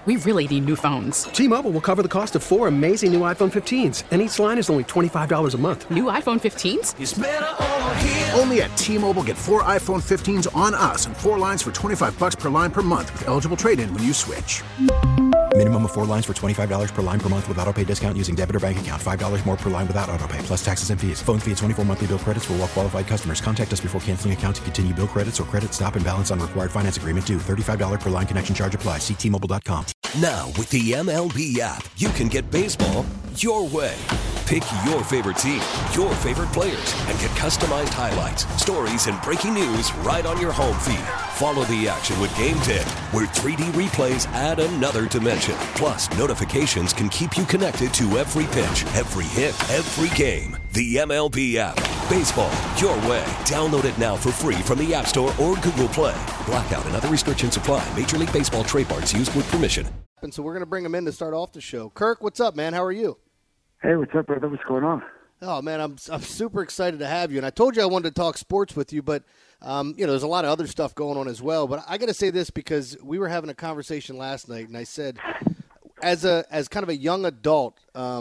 We really need new phones. T-Mobile will cover the cost of 4 amazing new iPhone 15s, and each line is only $25 a month. New iPhone 15s? It's better over here. Only at T-Mobile, get 4 iPhone 15s on us and 4 lines for $25 per line per month with eligible trade-in when you switch. Minimum of 4 lines for $25 per line per month with autopay discount using debit or bank account. $5 more per line without autopay, plus taxes and fees. Phone fee at 24 monthly bill credits for well-qualified customers. Contact us before canceling account to continue bill credits or credit stop and balance on required finance agreement due. $35 per line connection charge applies. See T-Mobile.com. Now, with the MLB app, you can get baseball your way. Pick your favorite team, your favorite players, and get customized highlights, stories, and breaking news right on your home feed. Follow the action with Game Day, where 3D replays add another dimension. Plus, notifications can keep you connected to every pitch, every hit, every game. The MLB app. Baseball your way. Download it now for free from the App Store or Google Play. Blackout and other restrictions apply. Major League Baseball trademarks used with permission. And so we're going to bring him in to start off the show. Kirk, what's up, man? How are you? Hey, what's up, brother? What's going on? Oh, man, I'm super excited to have you. And I told you I wanted to talk sports with you, but, there's a lot of other stuff going on as well. But I got to say this because we were having a conversation last night, and I said, as kind of a young adult,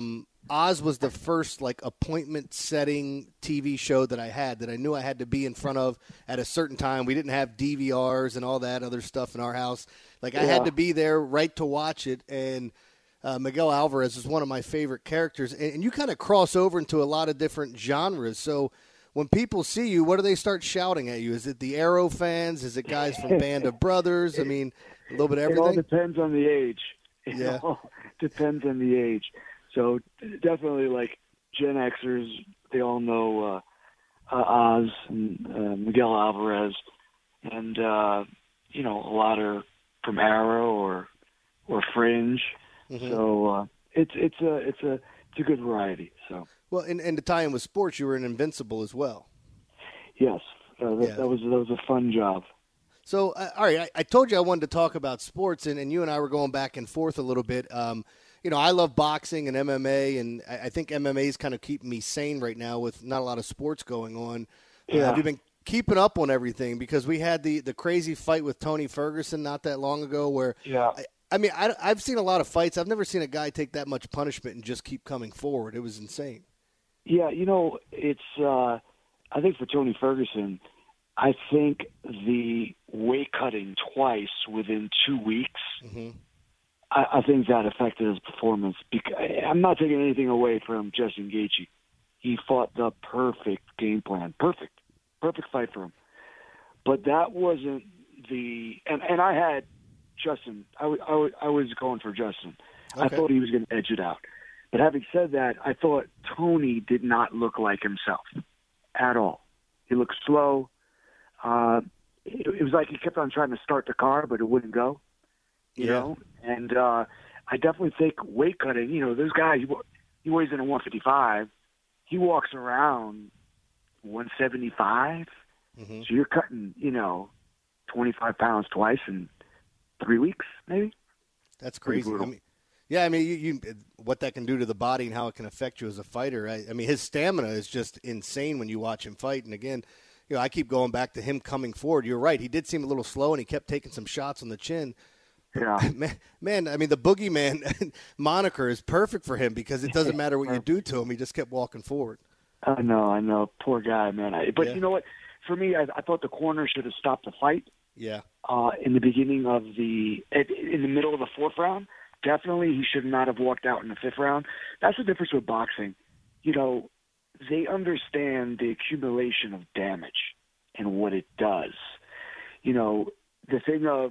Oz was the first, appointment-setting TV show that I had that I knew I had to be in front of at a certain time. We didn't have DVRs and all that other stuff in our house. I had to be there right to watch it, and Miguel Alvarez is one of my favorite characters. And you kind of cross over into a lot of different genres. So when people see you, what do they start shouting at you? Is it the Arrow fans? Is it guys from Band of Brothers? I mean, a little bit of everything? It all depends on the age. Yeah. It all depends on the age. So definitely, Gen Xers, they all know Oz and Miguel Alvarez. And, a lot are from Arrow or Fringe. Mm-hmm. So it's a good variety. So well, and to tie in with sports, you were in Invincible as well. Yes, that was a fun job. So all right, I told you I wanted to talk about sports, and you and I were going back and forth a little bit. I love boxing and MMA, and I think MMA is kind of keeping me sane right now with not a lot of sports going on. Yeah. Have you been keeping up on everything? Because we had the crazy fight with Tony Ferguson not that long ago where I've seen a lot of fights. I've never seen a guy take that much punishment and just keep coming forward. It was insane. Yeah, it's I think for Tony Ferguson, I think the weight cutting twice within 2 weeks, mm-hmm. I think that affected his performance. I'm not taking anything away from Justin Gaethje. He fought the perfect game plan. Perfect fight for him. But that wasn't and I had Justin. I was going for Justin. Okay. I thought he was going to edge it out. But having said that, I thought Tony did not look like himself at all. He looked slow. It was like he kept on trying to start the car, but it wouldn't go. You know? And I definitely think weight cutting, this guy, he weighs in at 155. He walks around 175. Mm-hmm. So you're cutting, 25 pounds twice in 3 weeks, maybe. That's crazy. You what that can do to the body and how it can affect you as a fighter. His stamina is just insane when you watch him fight. And again, I keep going back to him coming forward. You're right. He did seem a little slow, and he kept taking some shots on the chin. Yeah. Man, the boogeyman moniker is perfect for him because it doesn't matter what you do to him. He just kept walking forward. I know. Poor guy, man. But you know what? For me, I thought the corner should have stopped the fight. Yeah. In the beginning of in the middle of the fourth round, definitely he should not have walked out in the fifth round. That's the difference with boxing. They understand the accumulation of damage and what it does. The thing of,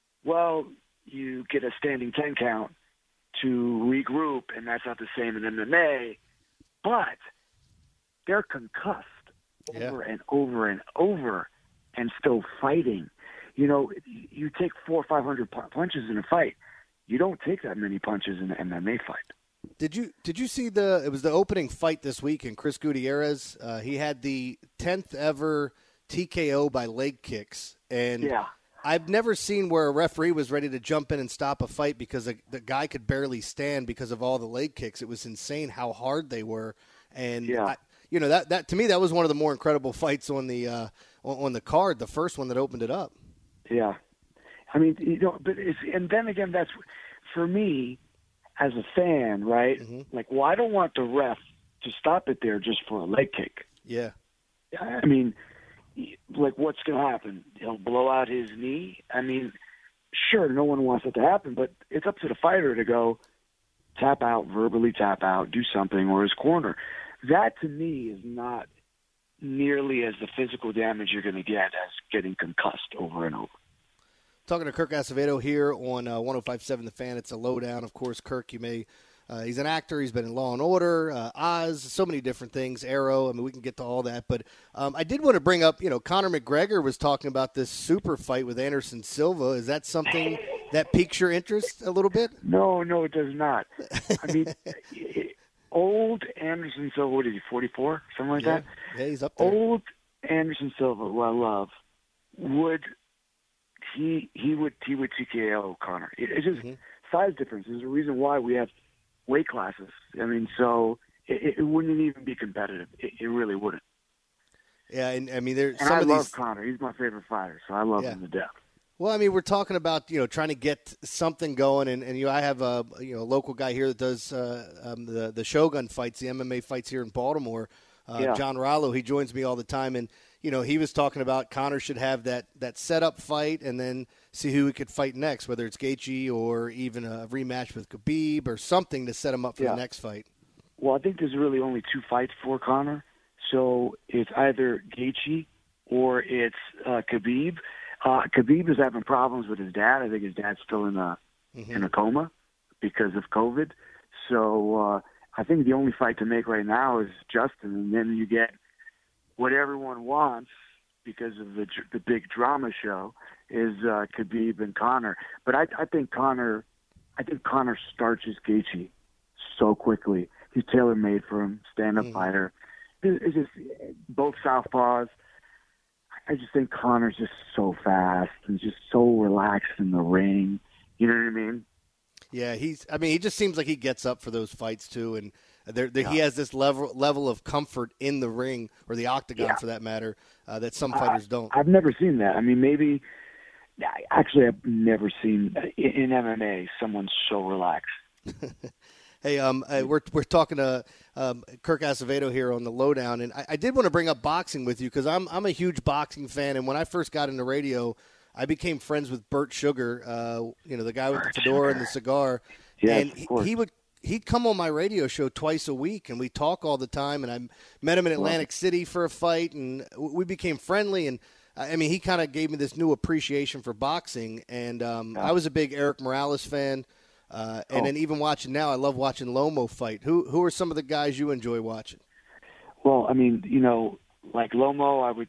you get a standing 10 count to regroup, and that's not the same in MMA, but they're concussed over and over and over and still fighting. You take 400 or 500 punches in a fight. You don't take that many punches in an MMA fight. Did you see it was the opening fight this week in Chris Gutierrez? He had the 10th ever TKO by leg kicks. And I've never seen where a referee was ready to jump in and stop a fight because the guy could barely stand because of all the leg kicks. It was insane how hard they were. And that to me, that was one of the more incredible fights on the card, the first one that opened it up. Yeah. But and then again, that's for me, as a fan, right? Like, well, I don't want the ref to stop it there just for a leg kick. Yeah. I mean, like, what's going to happen? He'll blow out his knee? I mean, sure, no one wants it to happen, but it's up to the fighter to go tap out, verbally tap out, do something, or his corner. That, to me, is not nearly as the physical damage you're going to get as getting concussed over and over. Talking to Kirk Acevedo here on 105.7 The Fan. It's a lowdown. Of course, Kirk, he's an actor. He's been in Law & Order, Oz, so many different things, Arrow. I mean, we can get to all that. But I did want to bring up, Conor McGregor was talking about this super fight with Anderson Silva. Is that something that piques your interest a little bit? No, it does not. I mean, old Anderson Silva, what is he, 44? Something like that? Yeah, he's up there. Old Anderson Silva, who I love, would TKO Conor. It's just size difference. There's a reason why we have weight classes. I mean, so it wouldn't even be competitive. It really wouldn't. Yeah, and I mean, there's and some I of love these. Conor. He's my favorite fighter, so I love him to death. Well, I mean, we're talking about trying to get something going, and I have a local guy here that does the Shogun fights, the MMA fights here in Baltimore. John Rollo, he joins me all the time, and he was talking about Conor should have that setup fight, and then see who he could fight next, whether it's Gaethje or even a rematch with Khabib or something to set him up for the next fight. Well, I think there's really only two fights for Conor, so it's either Gaethje or it's Khabib. Khabib is having problems with his dad. I think his dad's still in a coma because of COVID. So I think the only fight to make right now is Justin, and then you get what everyone wants because of the big drama show is Khabib and Conor. But I think Conor starches Gaethje so quickly. He's tailor-made for him, stand-up fighter. It's just both southpaws. I just think Conor's just so fast and just so relaxed in the ring. You know what I mean? Yeah, he just seems like he gets up for those fights too, and he has this level of comfort in the ring or the octagon for that matter that some fighters don't. I've never seen that. I mean, maybe actually I've never seen in MMA someone so relaxed. Hey, we're talking to Kirk Acevedo here on the Lowdown, and I did want to bring up boxing with you because I'm a huge boxing fan, and when I first got into radio, I became friends with Bert Sugar, the guy with the fedora and the cigar, and he'd come on my radio show twice a week, and we talk all the time, and I met him in Atlantic City for a fight, and we became friendly, and I mean, he kind of gave me this new appreciation for boxing, and I was a big Eric Morales fan. And then even watching now, I love watching Lomo fight. Who are some of the guys you enjoy watching? Well, I mean, like Lomo, I would,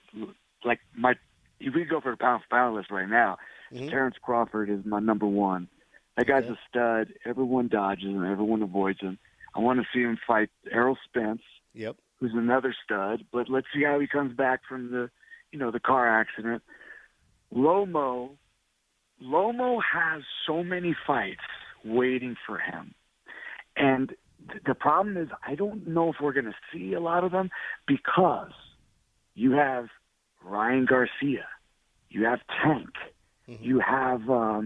if we go for a pound-for-pound list right now, Terrence Crawford is my number one. That guy's a stud. Everyone dodges him. Everyone avoids him. I want to see him fight Errol Spence, who's another stud. But let's see how he comes back from the car accident. Lomo has so many fights waiting for him. And the problem is I don't know if we're going to see a lot of them because you have Ryan Garcia, you have Tank, you have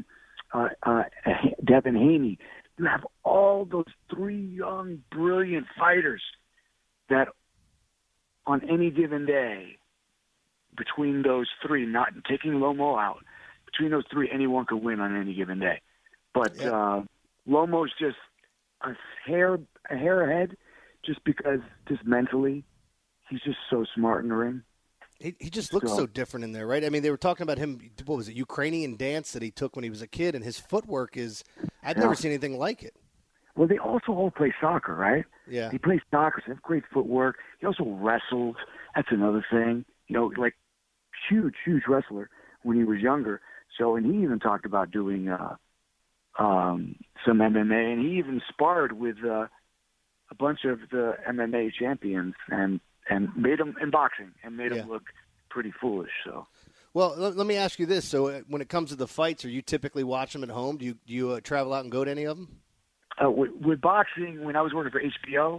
Devin Haney. You have all those three young, brilliant fighters that on any given day, between those three, not taking Lomo out, between those three, anyone could win on any given day. But Lomo's just a hair ahead just because, just mentally, he's just so smart in the ring. He just looks so different in there, right? I mean, they were talking about him, what was it, Ukrainian dance that he took when he was a kid, and his footwork is, I've never seen anything like it. Well, they also all play soccer, right? Yeah. He plays soccer, so they have great footwork. He also wrestled. That's another thing. Like, huge wrestler when he was younger. So, and he even talked about doing some MMA, and he even sparred with a bunch of the MMA champions and made them in boxing and made them look pretty foolish. So, well, let me ask you this: so, when it comes to the fights, are you typically watch them at home? Do you travel out and go to any of them? With boxing, when I was working for HBO,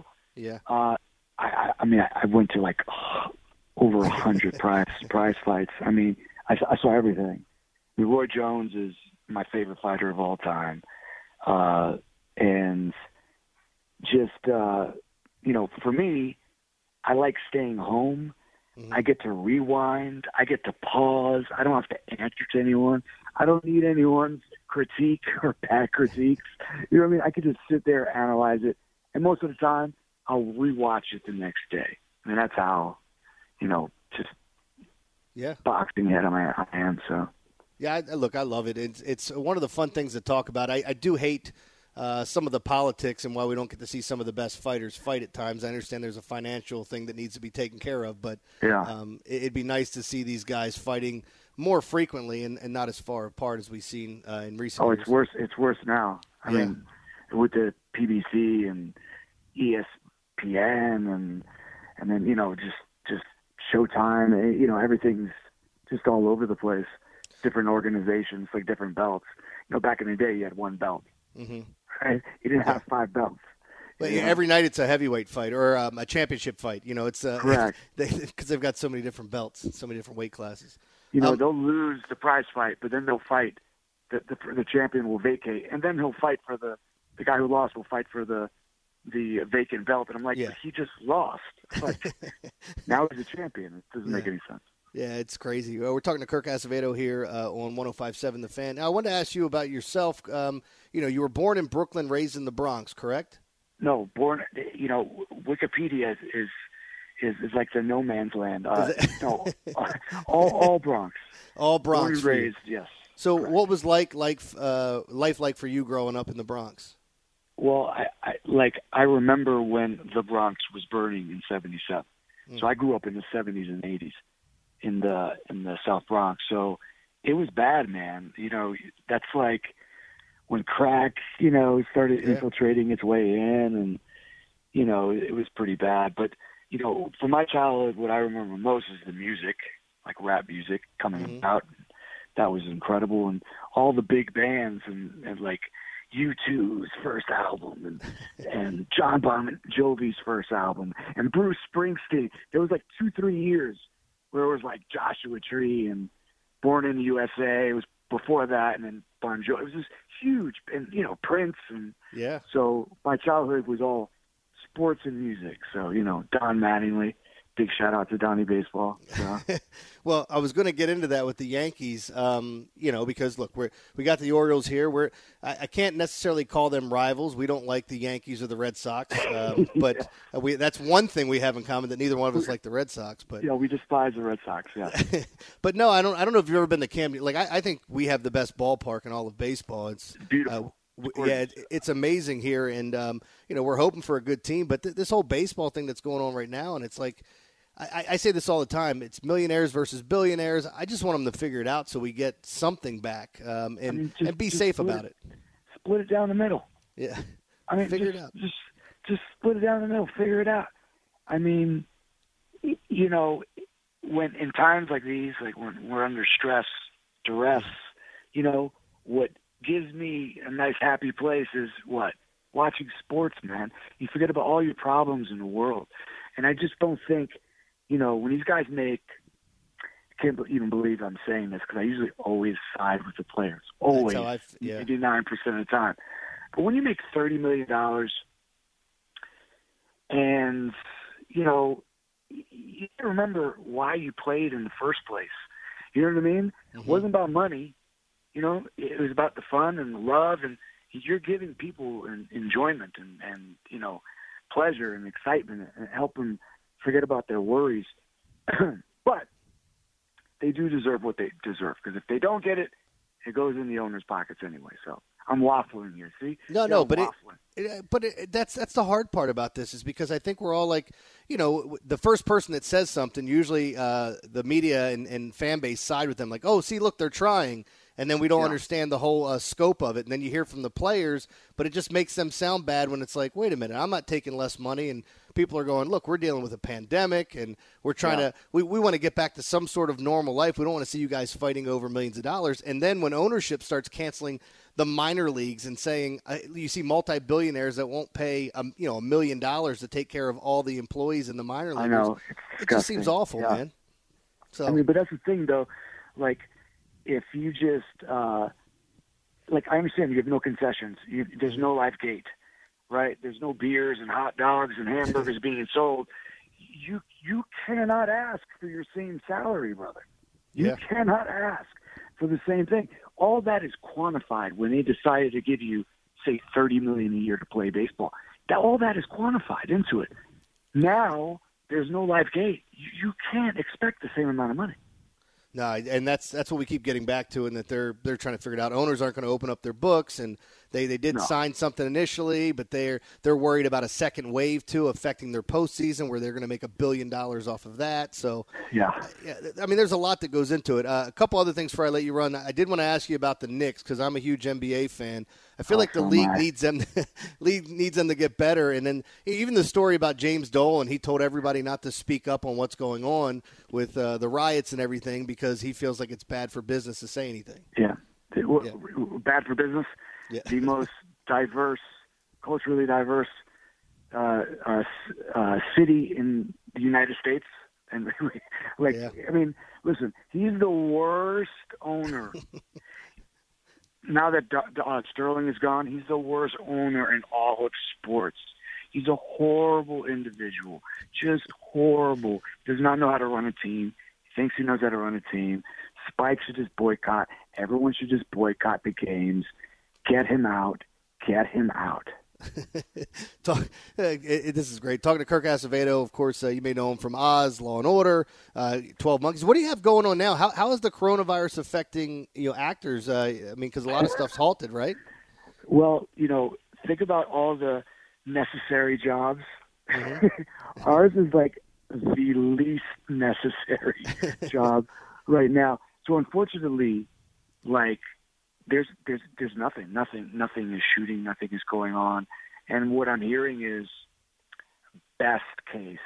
I mean, I went to like over 100 prize fights. I mean, I saw everything. Roy Jones is my favorite fighter of all time. And just, for me, I like staying home. Mm-hmm. I get to rewind. I get to pause. I don't have to answer to anyone. I don't need anyone's critique or bad critiques. You know what I mean? I could just sit there, analyze it, and most of the time, I'll rewatch it the next day. I mean, that's how, just boxing head I am. So. Yeah, look, I love it. It's one of the fun things to talk about. I do hate some of the politics and why we don't get to see some of the best fighters fight at times. I understand there's a financial thing that needs to be taken care of, but it'd be nice to see these guys fighting more frequently and not as far apart as we've seen in recent years. It's worse. It's worse now. I mean, with the PBC and ESPN and then just Showtime. Everything's just all over the place. Different organizations, like different belts. Back in the day, you had one belt. Mm-hmm. Right? You didn't have 5 belts. But every night it's a heavyweight fight or a championship fight. It's correct because they've got so many different belts, so many different weight classes. They'll lose the prize fight, but then they'll fight. The champion will vacate, and then he'll fight for the guy who lost will fight for the vacant belt. And I'm like, but he just lost. Like, now he's a champion. It doesn't make any sense. Yeah, it's crazy. We're talking to Kirk Acevedo here on 105.7 The Fan. Now, I wanted to ask you about yourself. You were born in Brooklyn, raised in the Bronx, correct? No, born. Wikipedia is like the no man's land. No, all Bronx. All Bronx. Born and raised, yes. So, correct. What was life like for you growing up in the Bronx? Well, I remember when the Bronx was burning in '77. So I grew up in the '70s and '80s. In the South Bronx, so it was bad, man. That's like when crack, started infiltrating its way in, and it was pretty bad. But from my childhood, what I remember most is the music, like rap music coming out. That was incredible, and all the big bands and like U2's first album, and John Bon Jovi's first album, and Bruce Springsteen. There was like 2-3 years where it was like Joshua Tree and Born in the USA. It was before that, and then Bon Jovi. It was just huge, and Prince, and so my childhood was all sports and music. So Don Mattingly, big shout out to Donnie Baseball. So. Well, I was going to get into that with the Yankees, because look, we got the Orioles here. I can't necessarily call them rivals. We don't like the Yankees or the Red Sox, but that's one thing we have in common, that neither one of us like the Red Sox. But we despise the Red Sox. Yeah. But no, I don't know if you've ever been to Camden. Like I think we have the best ballpark in all of baseball. It's beautiful. It's amazing here, and we're hoping for a good team. But this whole baseball thing that's going on right now, and it's like. I say this all the time. It's millionaires versus billionaires. I just want them to figure it out so we get something back and be safe about it. Split it down the middle. Yeah. Figure it out. Just split it down the middle. Figure it out. When in times like these, like when we're under stress, duress, what gives me a nice, happy place is what? Watching sports, man. You forget about all your problems in the world. And I just don't think – when these guys I can't even believe I'm saying this because I usually always side with the players. Always. 89% of the time. But when you make $30 million and, you remember why you played in the first place. You know what I mean? Mm-hmm. It wasn't about money. It was about the fun and the love, and you're giving people enjoyment and pleasure and excitement and help them forget about their worries. But they do deserve what they deserve, because if they don't get it, it goes in the owner's pockets anyway. So I'm waffling here. See? No, but that's the hard part about this, is because I think we're all like, the first person that says something, usually the media and fan base side with them, like, oh, see, look, they're trying. And then we don't understand the whole scope of it. And then you hear from the players, but it just makes them sound bad when it's like, wait a minute, I'm not taking less money. And people are going, look, we're dealing with a pandemic, and we're trying to we want to get back to some sort of normal life. We don't want to see you guys fighting over millions of dollars. And then when ownership starts canceling the minor leagues and saying, you see multi-billionaires that won't pay $1 million to take care of all the employees in the minor leagues. I know. It just seems awful, man. So but that's the thing, though. Like, if you just like, I understand you have no concessions. There's no live gate, right? There's no beers and hot dogs and hamburgers being sold. You cannot ask for your same salary, brother. You cannot ask for the same thing. All that is quantified when they decided to give you, say, $30 million a year to play baseball. All that is quantified into it. Now there's no live gate. You can't expect the same amount of money. No, and that's what we keep getting back to, and that they're trying to figure it out. Owners aren't going to open up their books, and they did sign something initially, but they're worried about a second wave too affecting their postseason, where they're going to make $1 billion off of that. So yeah, I mean, there's a lot that goes into it. A couple other things before I let you run. I did want to ask you about the Knicks because I'm a huge NBA fan. I feel like the league needs them to get better. And then even the story about James Dolan, he told everybody not to speak up on what's going on with the riots and everything because he feels like it's bad for business to say anything. Yeah. Bad for business? Yeah. The most diverse, culturally diverse city in the United States. And I mean, listen, he's the worst owner. Now that Sterling is gone, he's the worst owner in all of sports. He's a horrible individual, just horrible. Does not know how to run a team. He thinks he knows how to run a team. Spike should just boycott. Everyone should just boycott the games. Get him out. Get him out. This is great. Talking to Kirk Acevedo, of course, you may know him from Oz, Law and Order, 12 Monkeys. What do you have going on now? How is the coronavirus affecting actors? I mean, because a lot of stuff's halted, right? Well, think about all the necessary jobs. Mm-hmm. Ours is like the least necessary job right now. So unfortunately, there's nothing is shooting, nothing is going on. And what I'm hearing is best case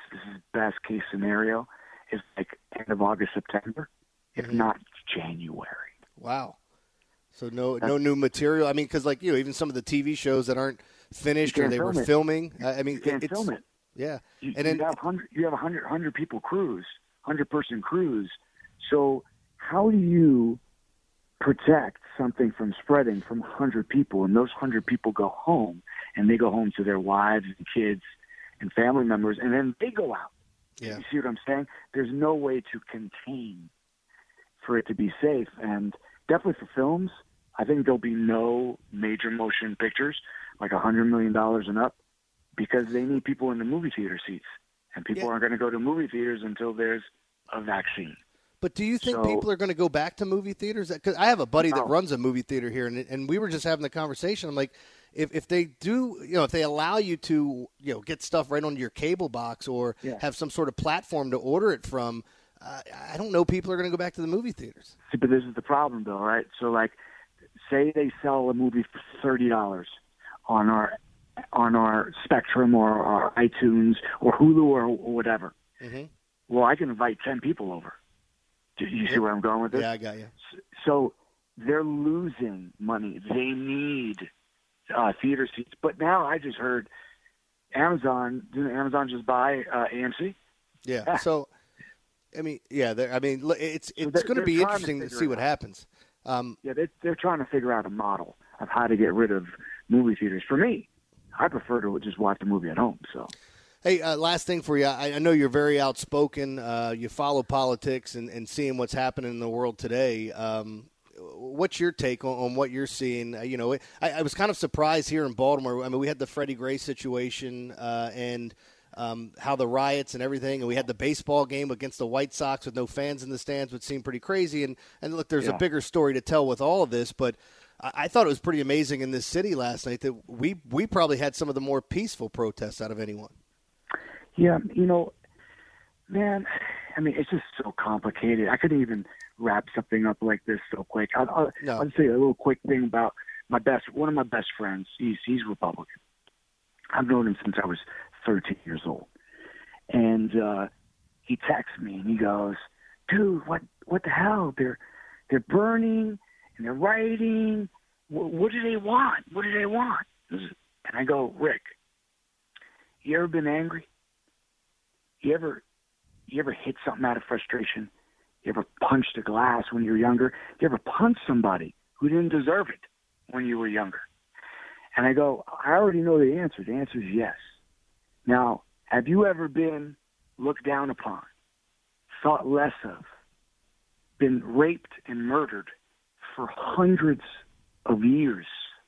scenario is like end of August, September, if not January. Wow. So no new material. I mean, because even some of the TV shows that aren't finished or they were filming. I mean, you can't film it. Yeah. You have 100 people crews, 100-person crews. So how do you protect something from spreading from 100 people, and those 100 people go home, and they go home to their wives and kids and family members, and then they go out. Yeah. You see what I'm saying? There's no way to contain for it to be safe, and definitely for films, I think there'll be no major motion pictures, like $100 million and up, because they need people in the movie theater seats, and people aren't going to go to movie theaters until there's a vaccine. But do you think people are going to go back to movie theaters? Because I have a buddy that runs a movie theater here, and we were just having the conversation. I'm like, if they do, if they allow you to, get stuff right onto your cable box or have some sort of platform to order it from, I don't know people are going to go back to the movie theaters. See, but this is the problem, though, right? So, say they sell a movie for $30 on our Spectrum or our iTunes or Hulu or whatever. Mm-hmm. Well, I can invite 10 people over. Do you see where I'm going with this? Yeah, I got you. So they're losing money. They need theater seats. But now I just heard didn't Amazon just buy AMC? Yeah. So, I mean, it's going to be interesting to see what happens. They're trying to figure out a model of how to get rid of movie theaters. For me, I prefer to just watch the movie at home. So. Hey, last thing for you. I know you're very outspoken. You follow politics and seeing what's happening in the world today. What's your take on what you're seeing? I was kind of surprised here in Baltimore. I mean, we had the Freddie Gray situation and how the riots and everything, and we had the baseball game against the White Sox with no fans in the stands, which seemed pretty crazy. And look, there's a bigger story to tell with all of this, but I thought it was pretty amazing in this city last night that we probably had some of the more peaceful protests out of anyone. Yeah, man, I mean, it's just so complicated. I couldn't even wrap something up like this so quick. I'll just say a little quick thing about one of my best friends. He's Republican. I've known him since I was 13 years old. And he texts me and he goes, dude, what the hell? They're burning and they're rioting. What do they want? What do they want? And I go, Rick, you ever been angry? You ever hit something out of frustration? You ever punched a glass when you were younger? You ever punched somebody who didn't deserve it? when you were younger? And I go, I already know the answer. The answer is yes. Now, have you ever been looked down upon, thought less of, been raped and murdered for hundreds of years?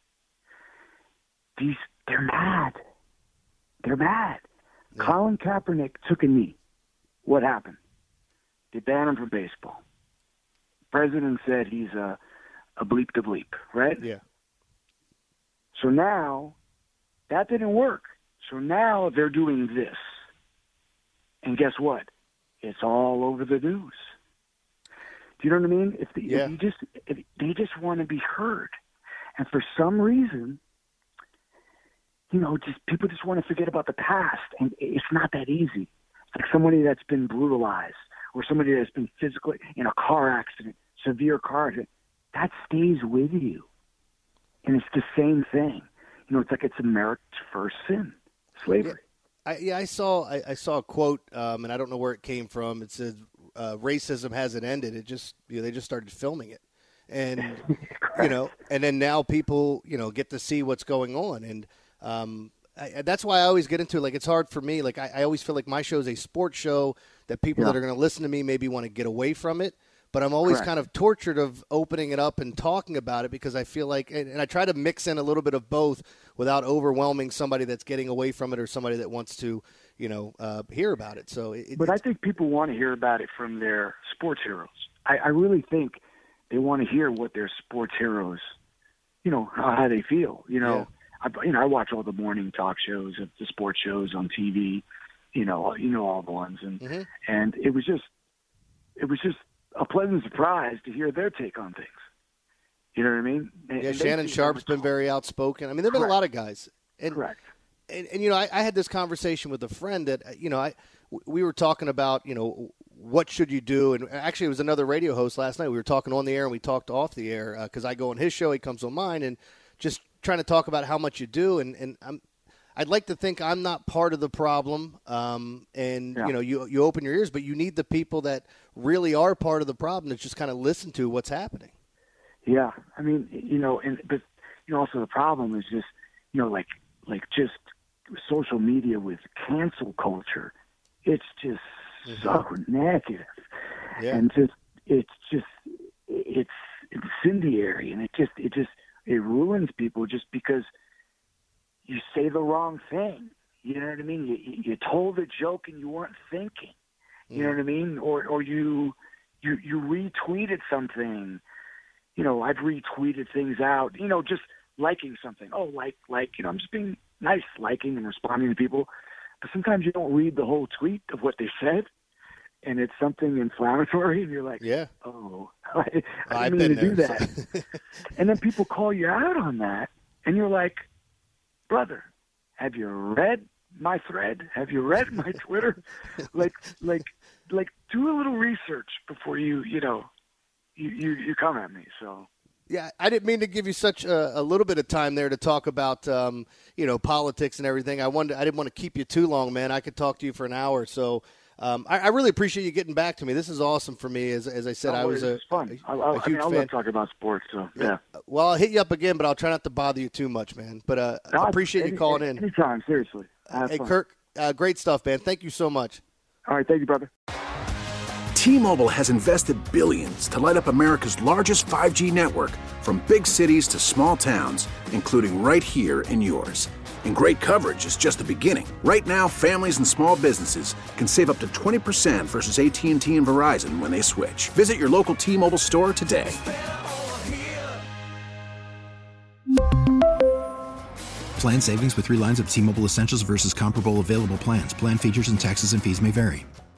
They're mad. They're mad. Yeah. Colin Kaepernick took a knee. What happened? They banned him from baseball. The president said he's a bleep to bleep, right? Yeah. So now, that didn't work. So now they're doing this. And guess what? It's all over the news. Do you know what I mean? If they just want to be heard. And for some reason, people just want to forget about the past. And it's not that easy. It's like somebody that's been brutalized or somebody that's been physically in a car accident, severe car accident. That stays with you. And it's the same thing. It's like it's America's first sin, slavery. I saw a quote, and I don't know where it came from. It said, "Racism hasn't ended. It just they just started filming it, and and then now people get to see what's going on, and that's why I always get into it. Like, it's hard for me. Like, I always feel like my show is a sports show that people that are going to listen to me maybe want to get away from it. But I'm always kind of tortured of opening it up and talking about it because I feel like, and I try to mix in a little bit of both without overwhelming somebody that's getting away from it or somebody that wants to, hear about it. So, I think people want to hear about it from their sports heroes. I really think they want to hear what their sports heroes, how they feel. I watch all the morning talk shows, the sports shows on TV. All the ones, and it was just a pleasant surprise to hear their take on things. You know what I mean? And Shannon Sharp's been very outspoken. I mean, there have been a lot of guys. And, Correct. And I had this conversation with a friend that, we were talking about, what should you do? And actually, it was another radio host last night. We were talking on the air and we talked off the air because I go on his show, he comes on mine, and just trying to talk about how much you do. And I'd like to think I'm not part of the problem, you open your ears, but you need the people that really are part of the problem to just kind of listen to what's happening. Yeah, I mean, but also the problem is just, like just social media with cancel culture. It's just so negative, and it's incendiary, and it ruins people just because you say the wrong thing. You know what I mean? You told a joke and you weren't thinking. You know what I mean? Or you retweeted something. I've retweeted things out. Just liking something. Oh, I'm just being nice, liking and responding to people. But sometimes you don't read the whole tweet of what they said, and it's something inflammatory, and you're like, oh, I didn't mean to do that. And then people call you out on that, and you're like, brother, have you read my thread? Have you read my Twitter? like do a little research before you come at me. So. Yeah, I didn't mean to give you such a little bit of time there to talk about, politics and everything. I didn't want to keep you too long, man. I could talk to you for an hour. So I really appreciate you getting back to me. This is awesome for me. As I said, I was fun. I love talking about sports. So yeah. Well, I'll hit you up again, but I'll try not to bother you too much, man. But I appreciate you calling in. Anytime, seriously. Hey, fun. Kirk, great stuff, man. Thank you so much. All right, thank you, brother. T-Mobile has invested billions to light up America's largest 5G network, from big cities to small towns, including right here in yours. And great coverage is just the beginning. Right now, families and small businesses can save up to 20% versus AT&T and Verizon when they switch. Visit your local T-Mobile store today. Plan savings with 3 lines of T-Mobile Essentials versus comparable available plans. Plan features and taxes and fees may vary.